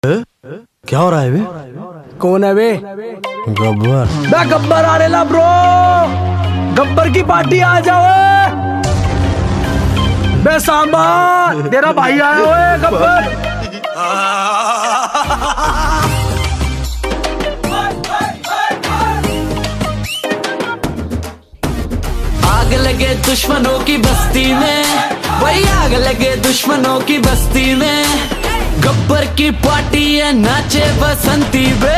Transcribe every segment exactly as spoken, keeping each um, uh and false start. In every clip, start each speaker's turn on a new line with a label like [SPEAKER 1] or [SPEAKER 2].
[SPEAKER 1] क्या हो रहा है बे?
[SPEAKER 2] कौन है बे?
[SPEAKER 1] गब्बर।
[SPEAKER 2] बे गब्बर आ रेला ब्रो, गब्बर की पार्टी आ जाओ। बे सांबा तेरा भाई आया हुआ गब्बर।
[SPEAKER 3] आग लगे दुश्मनों की बस्ती में, वही आग लगे दुश्मनों की बस्ती में। गब्बर की पार्टी है, नाचे बसंती बे।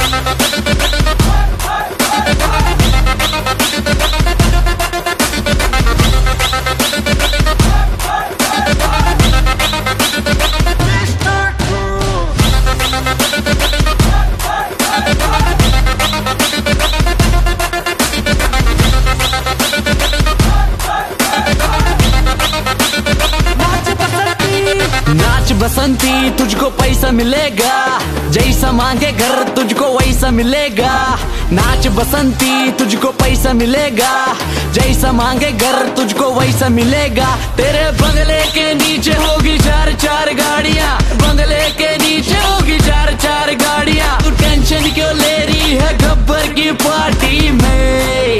[SPEAKER 3] नाच बसंती तुझको पैसा मिलेगा, जैसा मांगे घर तुझको वैसा मिलेगा। नाच बसंती तुझको पैसा मिलेगा, जैसा मांगे घर तुझको वैसा मिलेगा। तेरे बंगले के नीचे होगी चार चार गाड़ियाँ, बंगले के नीचे होगी चार चार गाड़ियाँ। तू टेंशन क्यों ले रही है गब्बर की पार्टी में?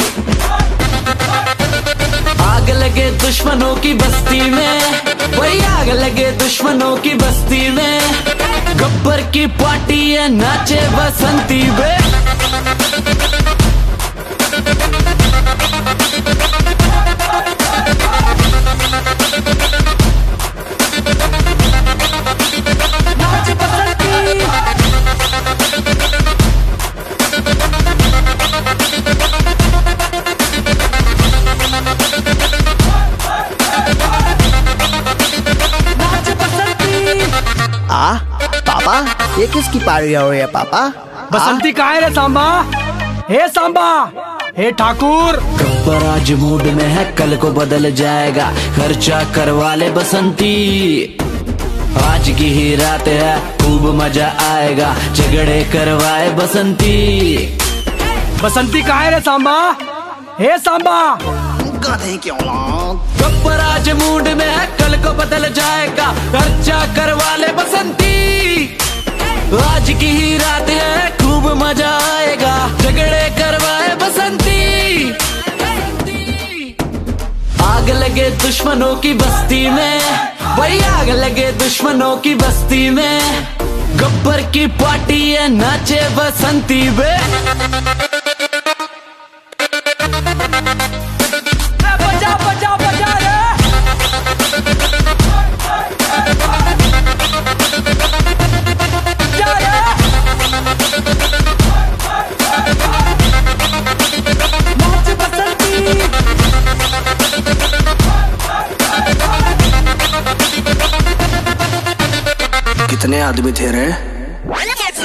[SPEAKER 3] आग लगे दुश्मनों की बस्ती में, वही आग लगे दुश्मनों की बस्ती में। गब्बर की पार्टी है, नाचे बसंती बे।
[SPEAKER 4] आ पापा, ये किसकी पार्टी हो रही है पापा?
[SPEAKER 2] बसंती कहाँ है रे सांबा? हे सांबा, हे ठाकुर।
[SPEAKER 3] गब्बर आज मूड में है, कल को बदल जाएगा। खर्चा करवा ले बसंती, आज की ही रात है, खूब मजा आएगा। झगड़े करवाए बसंती।
[SPEAKER 2] बसंती कहाँ है रे सांबा? हे सांबा।
[SPEAKER 3] गब्बर आज मूड में है, कल को बदल जाएगा। खर्चा करवा ले बसंती, आज की ही रात है, खूब मजा आएगा। झगड़े करवाए बसंती। आग लगे दुश्मनों की बस्ती में, वही आग लगे दुश्मनों की बस्ती में। गब्बर की पार्टी है, नाचे बसंती बे।
[SPEAKER 2] बजा बजा बजा रे। जा रे। नाच बसंती।
[SPEAKER 4] कितने आदमी थे रे?